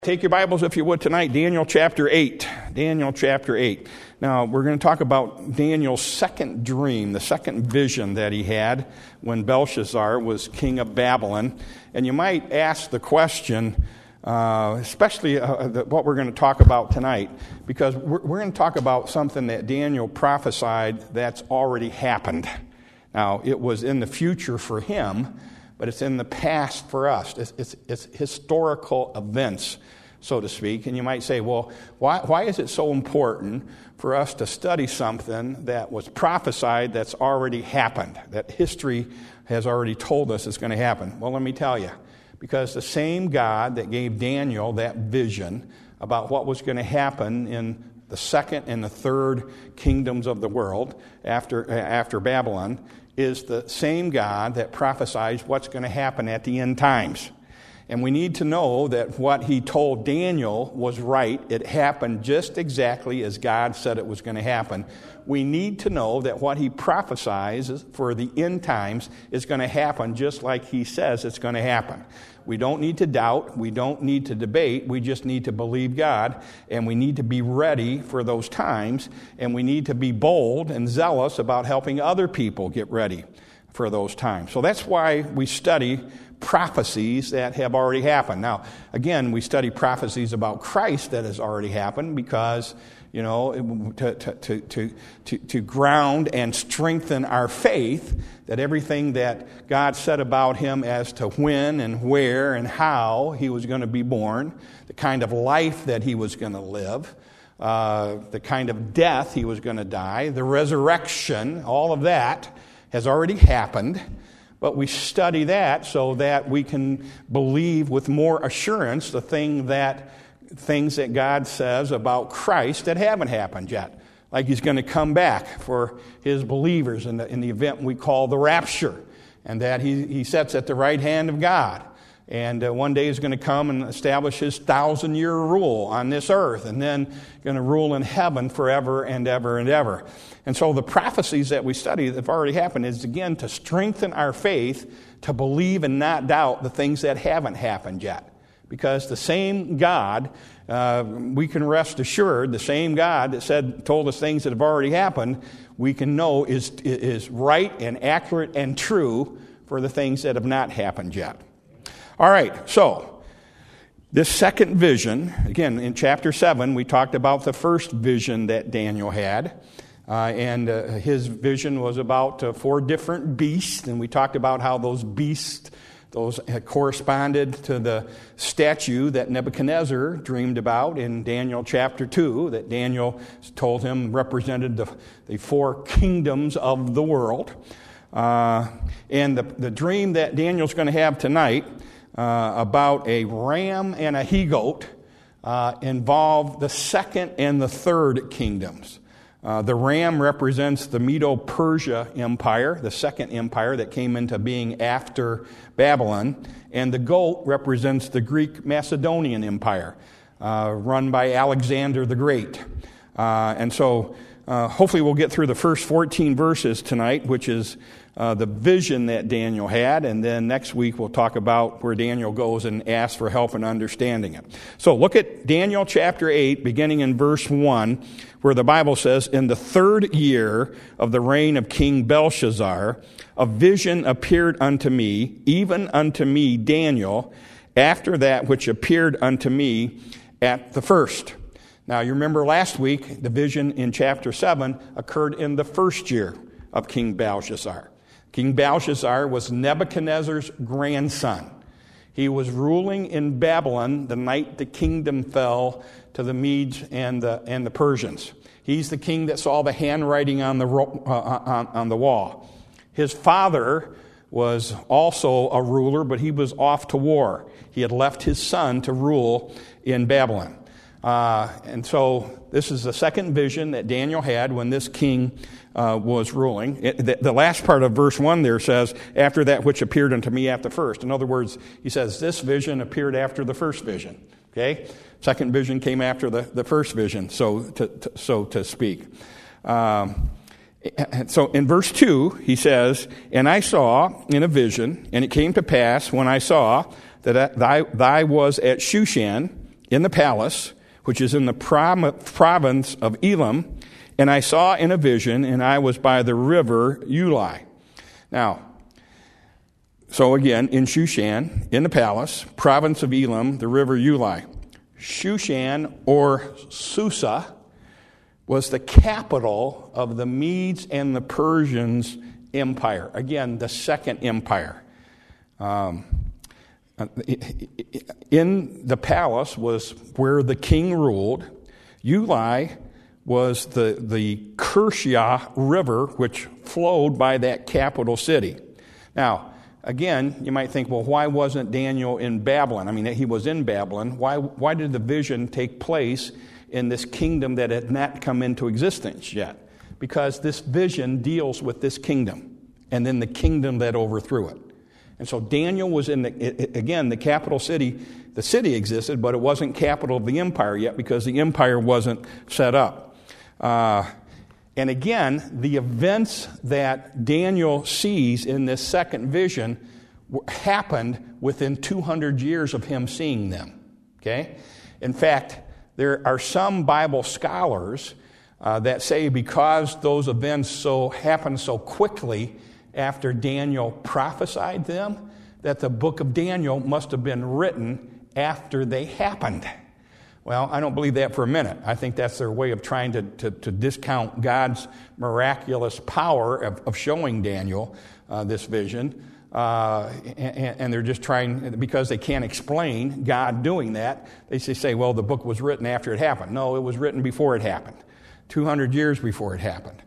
Take your Bibles, if you would, tonight, Daniel chapter 8. Daniel chapter 8. Now, we're going to talk about Daniel's second dream, the second vision that he had when Belshazzar was king of Babylon. And you might ask the question, especially what we're going to talk about tonight, because we're going to talk about something that Daniel prophesied that's already happened. Now, it was in the future for him, but it's in the past for us. It's historical events, so to speak. And you might say, well, why is it so important for us to study something that was prophesied that's already happened, that history has already told us is going to happen? Well, let me tell you. Because the same God that gave Daniel that vision about what was going to happen in the second and the third kingdoms of the world after Babylon is the same God that prophesies what's going to happen at the end times. And we need to know that what he told Daniel was right. It happened just exactly as God said it was going to happen. We need to know that what he prophesies for the end times is going to happen just like he says it's going to happen. We don't need to doubt. We don't need to debate. We just need to believe God, and we need to be ready for those times, and we need to be bold and zealous about helping other people get ready for those times. So that's why we study prophecies that have already happened. Now, again, we study prophecies about Christ that has already happened because, you know, to ground and strengthen our faith that everything that God said about him as to when and where and how he was going to be born, the kind of life that he was going to live, the kind of death he was going to die, the resurrection, all of that has already happened. But we study that so that we can believe with more assurance the things that God says about Christ that haven't happened yet. Like he's going to come back for his believers in the event we call the rapture. And that he sits at the right hand of God. And one day he's going to come and establish his 1,000-year rule on this earth. And then going to rule in heaven forever and ever and ever. And so the prophecies that we study that have already happened is, again, to strengthen our faith, to believe and not doubt the things that haven't happened yet. Because the same God, we can rest assured, the same God that told us things that have already happened, we can know is right and accurate and true for the things that have not happened yet. All right, so this second vision, again, in chapter 7, we talked about the first vision that Daniel had. And his vision was about 4 different beasts, and we talked about how those beasts, those corresponded to the statue that Nebuchadnezzar dreamed about in Daniel chapter 2, that Daniel told him represented the 4 kingdoms of the world. And the dream that Daniel's going to have tonight about a ram and a he-goat involved the second and the third kingdoms. The ram represents the Medo-Persia Empire, the second empire that came into being after Babylon. And the goat represents the Greek Macedonian Empire, run by Alexander the Great. And so hopefully we'll get through the first 14 verses tonight, which is the vision that Daniel had. And then next week we'll talk about where Daniel goes and asks for help in understanding it. So look at Daniel chapter 8, beginning in verse 1, where the Bible says, "In the 3rd year of the reign of King Belshazzar, a vision appeared unto me, even unto me, Daniel, after that which appeared unto me at the first." Now, you remember last week, the vision in chapter 7 occurred in the 1st year of King Belshazzar. King Belshazzar was Nebuchadnezzar's grandson. He was ruling in Babylon the night the kingdom fell to the Medes and the Persians. He's the king that saw the handwriting on the wall. His father was also a ruler, but he was off to war. He had left his son to rule in Babylon. And so this is the second vision that Daniel had when this king was ruling. The last part of verse 1 there says, "After that which appeared unto me at the first." In other words, he says, this vision appeared after the first vision. Okay? Second vision came after the first vision, so to speak. So in verse 2, he says, "And I saw in a vision, and it came to pass when I saw that thy was at Shushan, in the palace, which is in the province of Elam, and I saw in a vision, and I was by the river Ulai. Now, so again, in Shushan, in the palace, province of Elam, the river Ulai. Shushan, or Susa, was the capital of the Medes and the Persians empire. Again, the second empire. In the palace was where the king ruled. Ulai was the Kershia River, which flowed by that capital city. Now, again, you might think, well, why wasn't Daniel in Babylon? I mean, he was in Babylon. Why did the vision take place in this kingdom that had not come into existence yet? Because this vision deals with this kingdom and then the kingdom that overthrew it. And so Daniel was in, the capital city. The city existed, but it wasn't capital of the empire yet because the empire wasn't set up. And again, the events that Daniel sees in this second vision happened within 200 years of him seeing them. Okay? In fact, there are some Bible scholars that say because those events happened so quickly after Daniel prophesied them, that the book of Daniel must have been written after they happened. Well, I don't believe that for a minute. I think that's their way of trying to discount God's miraculous power of showing Daniel this vision. And they're just trying, because they can't explain God doing that, they say, well, the book was written after it happened. No, it was written before it happened, 200 years before it happened.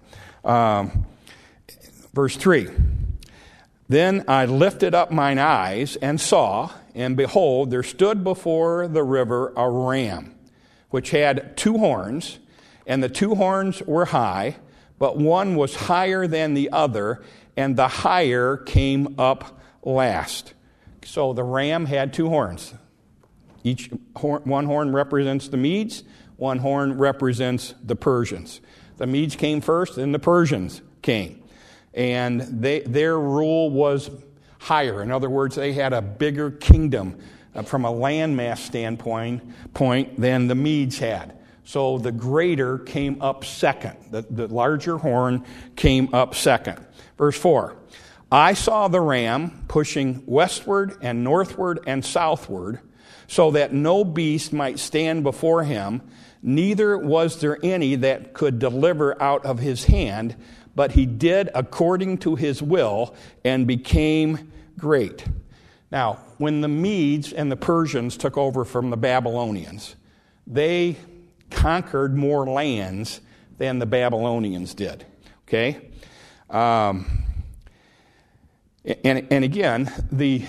Verse 3, then I lifted up mine eyes and saw, and behold, there stood before the river a ram, which had 2 horns, and the 2 horns were high, but one was higher than the other, and the higher came up last. So the ram had 2 horns. One horn represents the Medes, one horn represents the Persians. The Medes came first, and the Persians came. And their rule was higher. In other words, they had a bigger kingdom from a landmass standpoint than the Medes had. So the greater came up second. The larger horn came up second. Verse 4, I saw the ram pushing westward and northward and southward, so that no beast might stand before him, neither was there any that could deliver out of his hand, but he did according to his will and became great. Now, when the Medes and the Persians took over from the Babylonians, they conquered more lands than the Babylonians did. Okay? And again, the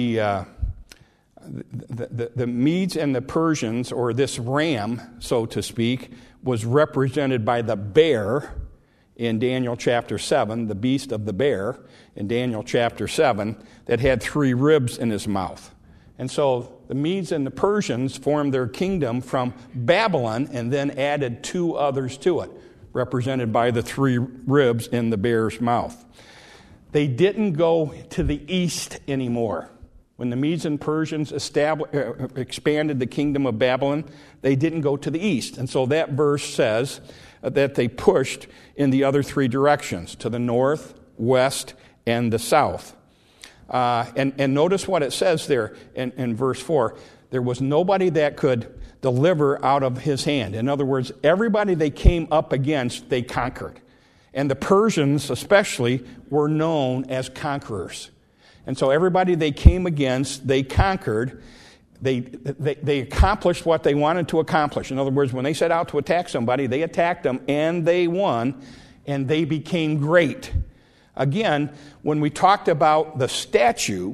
Medes and the Persians, or this ram, so to speak, was represented by the bear in Daniel chapter 7, the beast of the bear in Daniel chapter 7, that had 3 ribs in his mouth. And so the Medes and the Persians formed their kingdom from Babylon and then added 2 others to it, represented by the 3 ribs in the bear's mouth. They didn't go to the east anymore. When the Medes and Persians expanded the kingdom of Babylon, they didn't go to the east. And so that verse says that they pushed in the other 3 directions, to the north, west, and the south. And notice what it says there in verse 4. There was nobody that could deliver out of his hand. In other words, everybody they came up against, they conquered. And the Persians especially were known as conquerors. And so everybody they came against, they conquered. They accomplished what they wanted to accomplish. In other words, when they set out to attack somebody, they attacked them and they won, and they became great. Again, when we talked about the statue,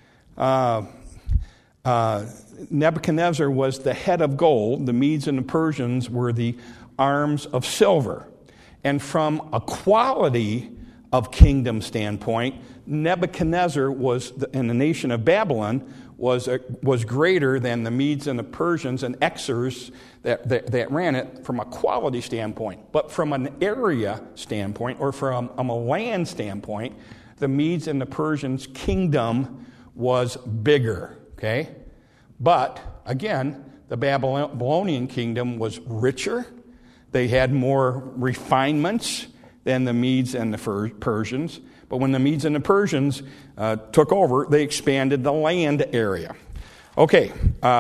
Nebuchadnezzar was the head of gold. The Medes and the Persians were the arms of silver. And from a quality of kingdom standpoint, Nebuchadnezzar was, in the nation of Babylon, was greater than the Medes and the Persians and Xers that ran it from a quality standpoint. But from an area standpoint, or from a land standpoint, the Medes and the Persians' kingdom was bigger. Okay? But, again, the Babylonian kingdom was richer. They had more refinements than the Medes and the Persians. But when the Medes and the Persians took over, they expanded the land area. Okay.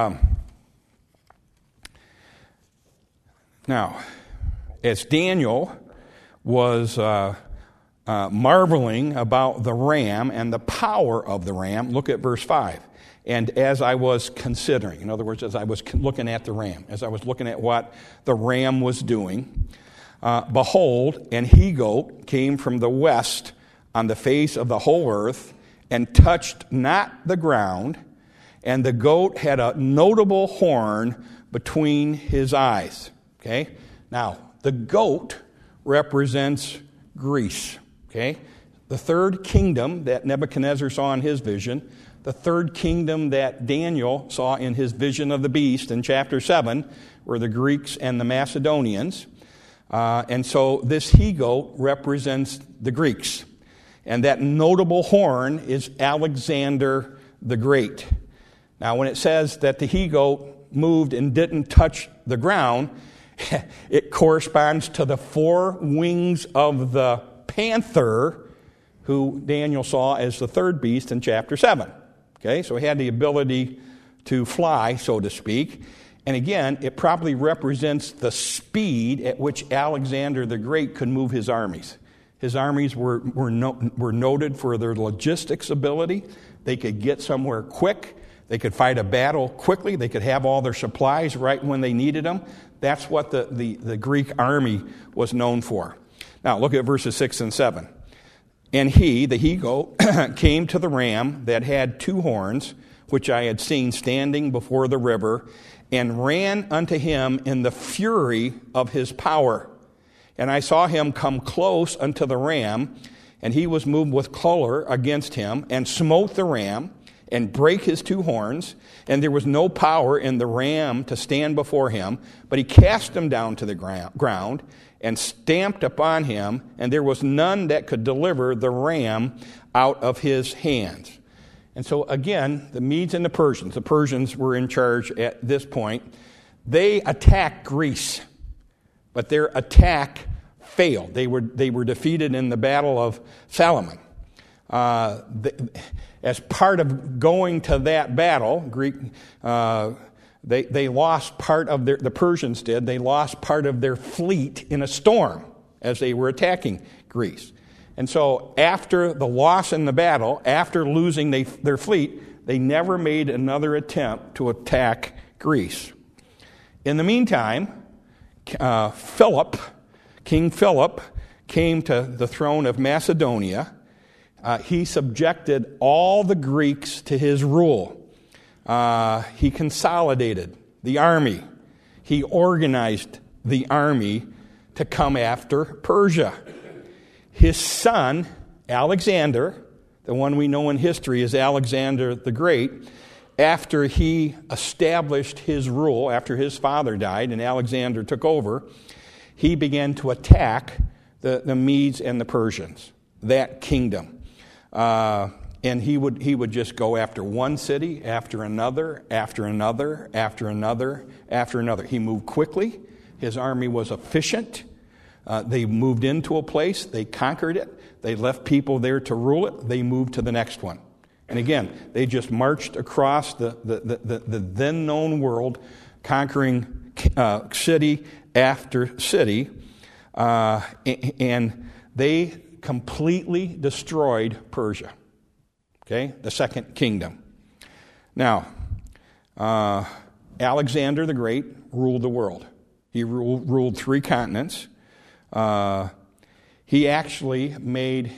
Now, as Daniel was marveling about the ram and the power of the ram, look at verse 5. And as I was considering, in other words, as I was looking at the ram, as I was looking at what the ram was doing, behold, an he-goat came from the west on the face of the whole earth and touched not the ground, and the goat had a notable horn between his eyes. Okay? Now, the goat represents Greece. Okay? The third kingdom that Nebuchadnezzar saw in his vision, the third kingdom that Daniel saw in his vision of the beast in chapter 7, were the Greeks and the Macedonians. And so this he-goat represents the Greeks. And that notable horn is Alexander the Great. Now, when it says that the he-goat moved and didn't touch the ground, it corresponds to the four wings of the panther who Daniel saw as the third beast in chapter 7. Okay, so he had the ability to fly, so to speak. And again, it probably represents the speed at which Alexander the Great could move his armies. His armies were noted for their logistics ability. They could get somewhere quick. They could fight a battle quickly. They could have all their supplies right when they needed them. That's what the Greek army was known for. Now, look at verses 6 and 7. And he, the he-goat, came to the ram that had two horns, which I had seen standing before the river, and ran unto him in the fury of his power. And I saw him come close unto the ram, and he was moved with choler against him, and smote the ram, and brake his two horns, and there was no power in the ram to stand before him, but he cast him down to the ground, and stamped upon him, and there was none that could deliver the ram out of his hands. And so again, the Medes and the Persians were in charge at this point. They attacked Greece, but their attack failed. They were defeated in the Battle of Salamis. As part of going to that battle, they lost part of the Persians did. They lost part of their fleet in a storm as they were attacking Greece. And so after the loss in the battle, after losing their fleet, they never made another attempt to attack Greece. In the meantime, King Philip came to the throne of Macedonia. He subjected all the Greeks to his rule. He consolidated the army. He organized the army to come after Persia. His son, Alexander, the one we know in history as Alexander the Great, after he established his rule, after his father died and Alexander took over, he began to attack the Medes and the Persians, that kingdom. And he would just go after one city, after another, after another, after another, after another. He moved quickly. His army was efficient. They moved into a place. They conquered it. They left people there to rule it. They moved to the next one. And again, they just marched across the then known world, conquering city after city. And they completely destroyed Persia. Okay, the second kingdom. Now, Alexander the Great ruled the world. He ruled 3 continents. He actually made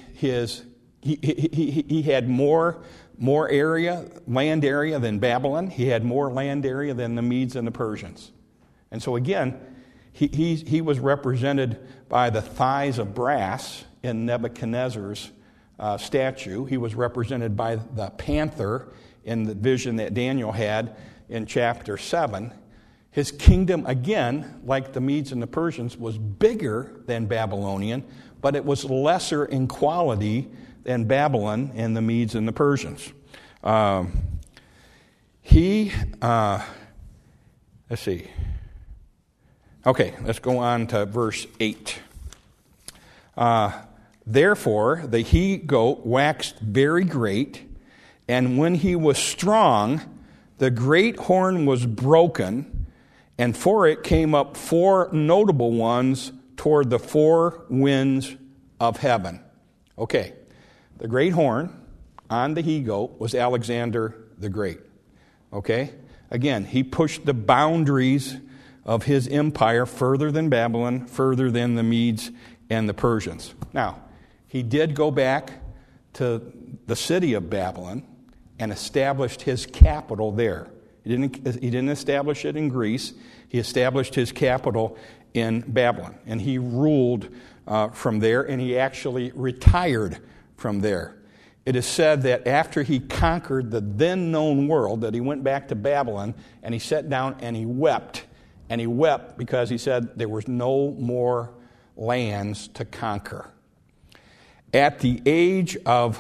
he had more land area than Babylon. He had more land area than the Medes and the Persians. And so again, he was represented by the thighs of brass in Nebuchadnezzar's statue. He was represented by the panther in the vision that Daniel had in chapter 7. His kingdom, again, like the Medes and the Persians, was bigger than Babylonian, but it was lesser in quality than Babylon and the Medes and the Persians. Let's see. Okay, let's go on to verse 8. Therefore, the he-goat waxed very great, and when he was strong, the great horn was broken, and for it came up 4 notable ones toward the 4 winds of heaven. Okay, the great horn on the he-goat was Alexander the Great. Okay, again, he pushed the boundaries of his empire further than Babylon, further than the Medes and the Persians. Now, he did go back to the city of Babylon and established his capital there. He didn't establish it in Greece. He established his capital in Babylon, and he ruled from there, and he actually retired from there. It is said that after he conquered the then known world, that he went back to Babylon, and he sat down and he wept. And he wept because he said there was no more lands to conquer. At the age of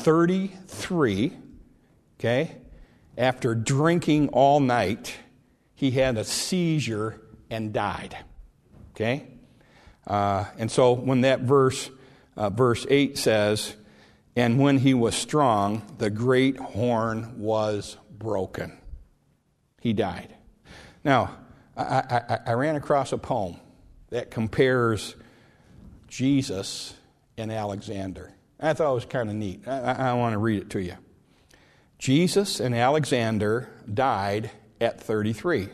33, okay, after drinking all night, he had a seizure and died. Okay? And so when that verse 8 says, and when he was strong, the great horn was broken. He died. Now, I ran across a poem that compares Jesus and Alexander. I thought it was kind of neat. I want to read it to you. Jesus and Alexander died at 33.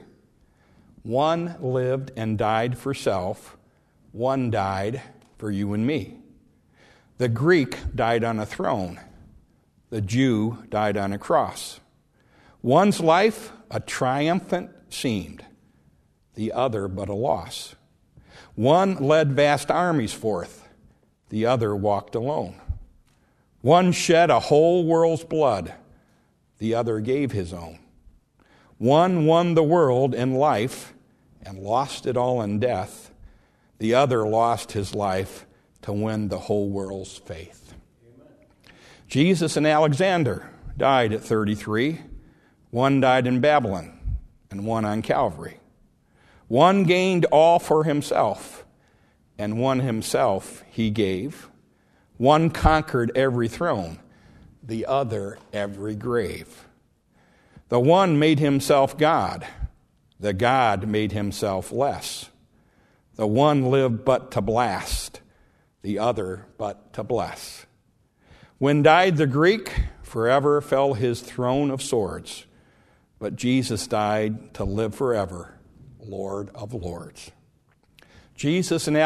One lived and died for self. One died for you and me. The Greek died on a throne. The Jew died on a cross. One's life a triumphant seemed, the other but a loss. One led vast armies forth, the other walked alone. One shed a whole world's blood, the other gave his own. One won the world in life and lost it all in death. The other lost his life to win the whole world's faith. Amen. Jesus and Alexander died at 33. One died in Babylon and one on Calvary. One gained all for himself, and one himself he gave. One conquered every throne, the other every grave. The one made himself God, the God made himself less. The one lived but to blast, the other but to bless. When died the Greek, forever fell his throne of swords. But Jesus died to live forever, Lord of lords. Jesus and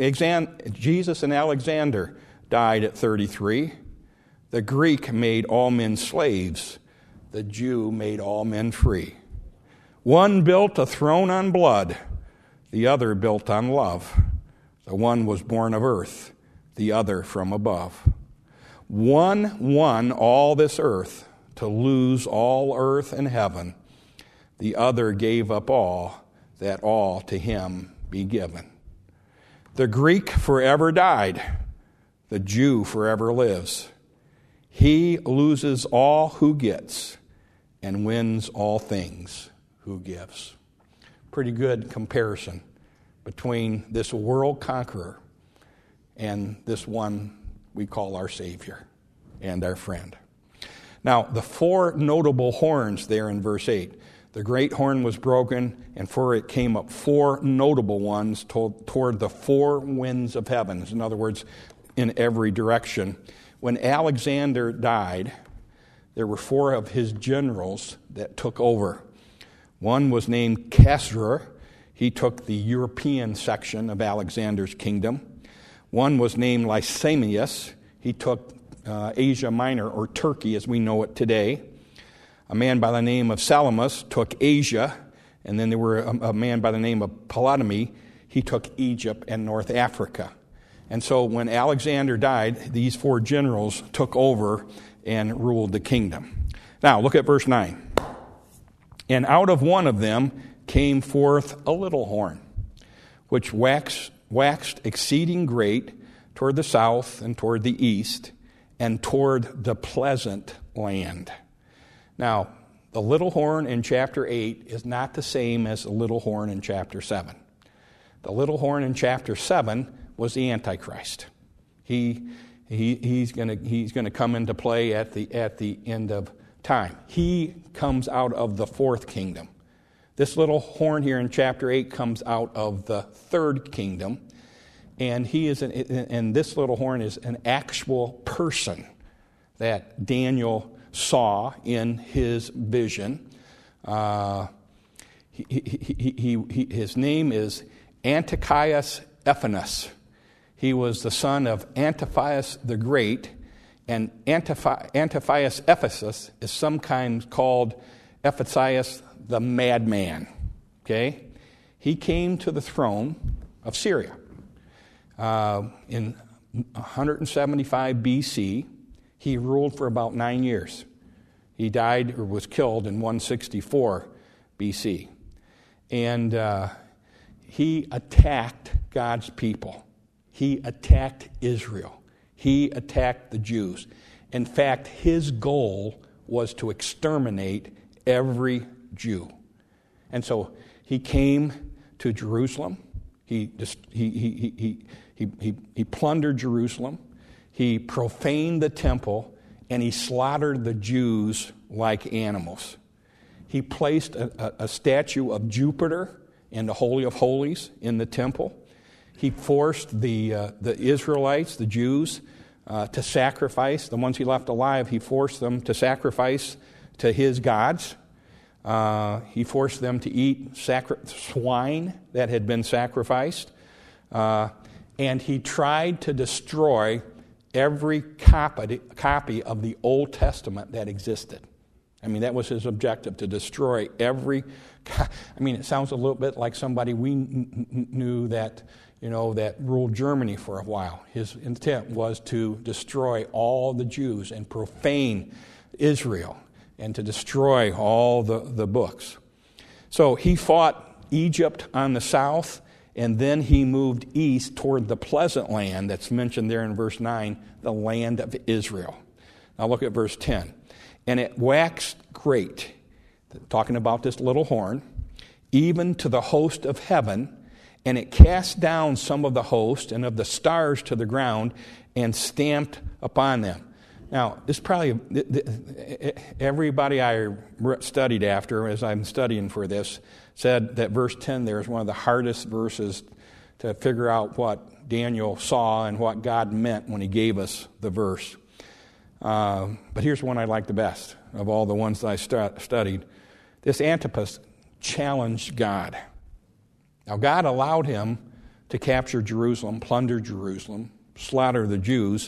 Alexander died at 33. The Greek made all men slaves. The Jew made all men free. One built a throne on blood. The other built on love. The one was born of earth. The other from above. One won all this earth to lose all earth and heaven. The other gave up all, that all to him be given. The Greek forever died. The Jew forever lives. He loses all who gets and wins all things who gives. Pretty good comparison between this world conqueror and this one we call our Savior and our friend. Now, the 4 notable horns there in verse 8. The great horn was broken, and for it came up 4 notable ones toward the 4 winds of heaven. In other words, in every direction. When Alexander died, there were 4 of his generals that took over. One was named Khosrau. He took the European section of Alexander's kingdom. One was named Lysimachus. He took Asia Minor, or Turkey as we know it today. A man by the name of Salamis took Asia, and then there were a man by the name of Ptolemy. He took Egypt and North Africa. And so when Alexander died, these 4 generals took over and ruled the kingdom. Now, look at verse 9. And out of one of them came forth a little horn, which waxed exceeding great toward the south and toward the east, and toward the pleasant land. Now, the little horn in chapter 8 is not the same as the little horn in chapter 7. The little horn in chapter 7 was the Antichrist. He's going to come into play at the end of time. He comes out of the fourth kingdom. This little horn here in chapter 8 comes out of the third kingdom, and this little horn is an actual person that Daniel saw in his vision. His name is Antiochus Epiphanes. He was the son of Antiochus the Great, and Antiochus Epiphanes is sometimes called Epiphanes the madman. Okay, he came to the throne of Syria in 175 BC. He ruled for about 9 years. He died or was killed in 164 BC. And he attacked God's people. He attacked Israel. He attacked the Jews. In fact, his goal was to exterminate every Jew. And so he came to Jerusalem. He plundered Jerusalem. He profaned the temple, and he slaughtered the Jews like animals. He placed a statue of Jupiter in the Holy of Holies in the temple. He forced the Israelites, the Jews, to sacrifice. The ones he left alive, he forced them to sacrifice to his gods. He forced them to eat swine that had been sacrificed. And he tried to destroy every copy of the Old Testament that existed. I mean, that was his objective, to destroy every... it sounds a little bit like somebody we knew that ruled Germany for a while. His intent was to destroy all the Jews and profane Israel and to destroy all the books. So he fought Egypt on the south, and then he moved east toward the pleasant land that's mentioned there in verse 9, the land of Israel. Now look at verse 10. And it waxed great, talking about this little horn, even to the host of heaven, and it cast down some of the host and of the stars to the ground and stamped upon them. Now, this probably, everybody I studied after, as I'm studying for this, said that verse 10 there is one of the hardest verses to figure out what Daniel saw and what God meant when he gave us the verse. But here's one I like the best of all the ones that I studied. This Antipas challenged God. Now, God allowed him to capture Jerusalem, plunder Jerusalem, slaughter the Jews,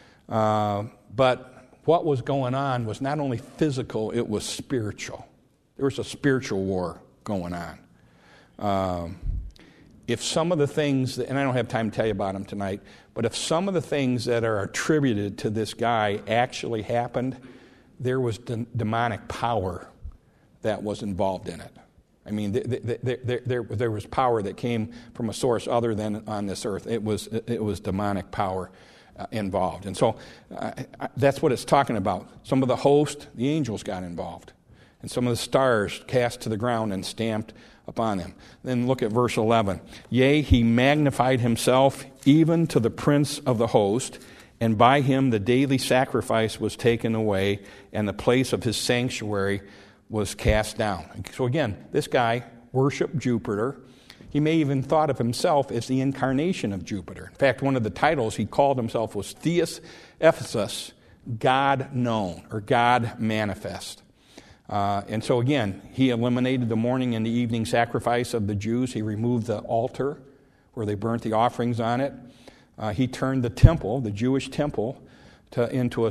but what was going on was not only physical, it was spiritual. There was a spiritual war going on. If some of the things, and I don't have time to tell you about them tonight, but if some of the things that are attributed to this guy actually happened, there was demonic power that was involved in it. I mean, there was power that came from a source other than on this earth. It was demonic power involved. And so that's what it's talking about. Some of the host, the angels got involved. And some of the stars cast to the ground and stamped upon them. Then look at verse 11. Yea, he magnified himself even to the prince of the host, and by him the daily sacrifice was taken away, and the place of his sanctuary was cast down. So again, this guy worshiped Jupiter. He may even thought of himself as the incarnation of Jupiter. In fact, one of the titles he called himself was Theos Ephesus, God known, or God manifest. And so again, he eliminated the morning and the evening sacrifice of the Jews. He removed the altar where they burnt the offerings on it. He turned the temple, the Jewish temple, into a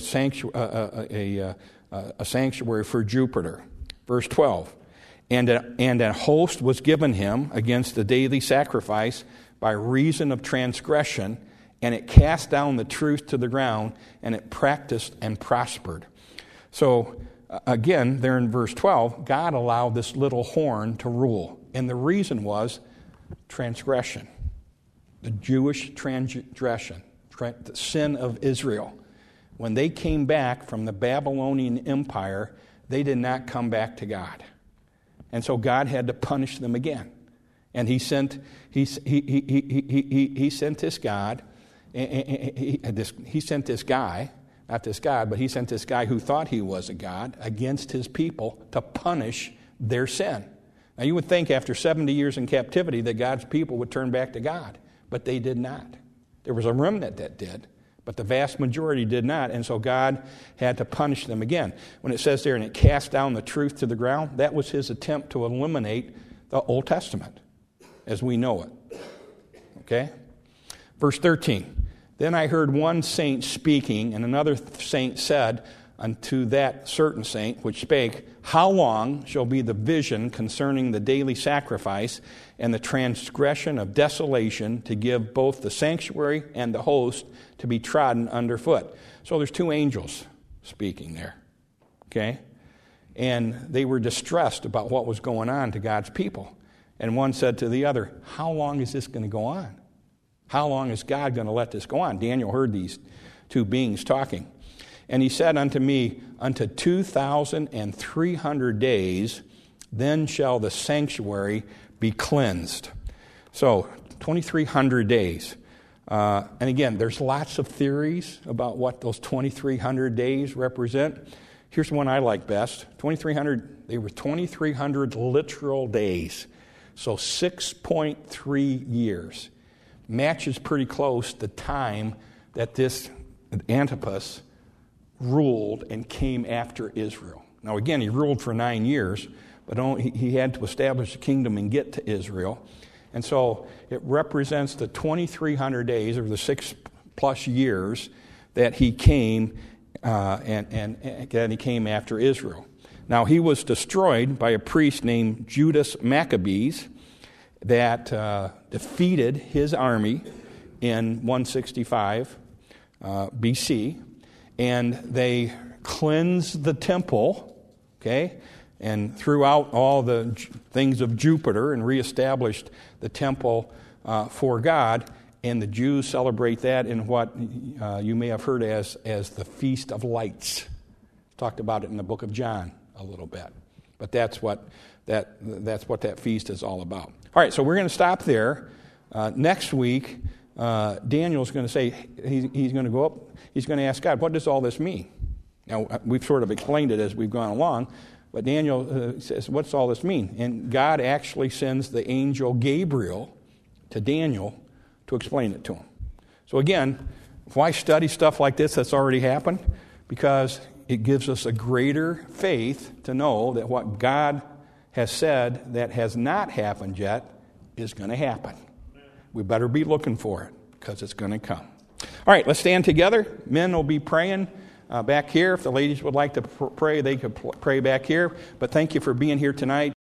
sanctuary for Jupiter. Verse 12, and a host was given him against the daily sacrifice by reason of transgression, and it cast down the truth to the ground, and it practiced and prospered. So, again, there in verse 12, God allowed this little horn to rule. And the reason was transgression. The Jewish transgression, the sin of Israel. When they came back from the Babylonian Empire, they did not come back to God. And so God had to punish them again. And he sent this God, he sent this guy, not this God, but he sent this guy who thought he was a God against his people to punish their sin. Now you would think after 70 years in captivity that God's people would turn back to God, but they did not. There was a remnant that did, but the vast majority did not, and so God had to punish them again. When it says there, and it cast down the truth to the ground, that was his attempt to eliminate the Old Testament as we know it. Okay? Verse 13, then I heard one saint speaking, and another saint said unto that certain saint which spake, how long shall be the vision concerning the daily sacrifice and the transgression of desolation to give both the sanctuary and the host to be trodden underfoot? So there's two angels speaking there, okay? And they were distressed about what was going on to God's people. And one said to the other, how long is this going to go on? How long is God going to let this go on? Daniel heard these two beings talking. And he said unto me, unto 2,300 days, then shall the sanctuary be cleansed. So, 2,300 days. And again, there's lots of theories about what those 2,300 days represent. Here's one I like best. They were 2,300 literal days. So 6.3 years. Matches pretty close the time that this Antipas ruled and came after Israel. Now again, he ruled for 9 years, but he had to establish a kingdom and get to Israel. And so it represents the 2,300 days, or the 6+ years, that he came and that he came after Israel. Now he was destroyed by a priest named Judas Maccabees that defeated his army in 165 BC, and they cleansed the temple, okay, and threw out all the things of Jupiter and reestablished the temple for God. And the Jews celebrate that in what you may have heard as the Feast of Lights. Talked about it in the book of John a little bit, but that's what that feast is all about. All right, so we're going to stop there. Next week, Daniel's going to say he's going to go up. He's going to ask God, what does all this mean? Now, we've sort of explained it as we've gone along, but Daniel says, what's all this mean? And God actually sends the angel Gabriel to Daniel to explain it to him. So again, why study stuff like this that's already happened? Because it gives us a greater faith to know that what God has said that has not happened yet is going to happen. We better be looking for it because it's going to come. All right, let's stand together. Men will be praying back here. If the ladies would like to pray, they could pray back here. But thank you for being here tonight.